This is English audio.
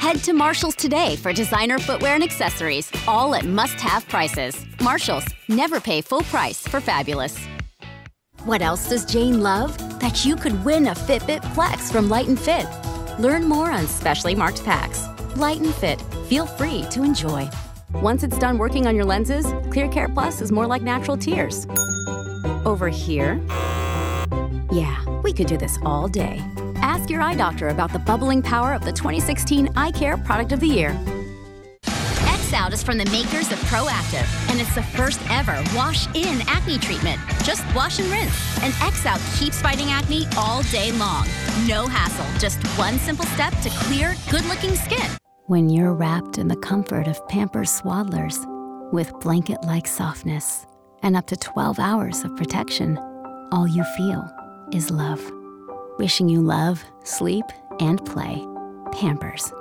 Head to Marshall's today for designer footwear and accessories, all at must-have prices. Marshall's, never pay full price for fabulous. What else does Jane love? That you could win a Fitbit Flex from Light & Fit. Learn more on specially marked packs. Light & Fit. Feel free to enjoy. Once it's done working on your lenses, ClearCare Plus is more like natural tears. Over here? Yeah, we could do this all day. Ask your eye doctor about the bubbling power of the 2016 Eye Care Product of the Year. X-Out is from the makers of Proactive, and it's the first ever wash-in acne treatment. Just wash and rinse. And X-Out keeps fighting acne all day long. No hassle, just one simple step to clear, good-looking skin. When you're wrapped in the comfort of Pampers Swaddlers, with blanket-like softness and up to 12 hours of protection, all you feel is love. Wishing you love, sleep, and play. Pampers.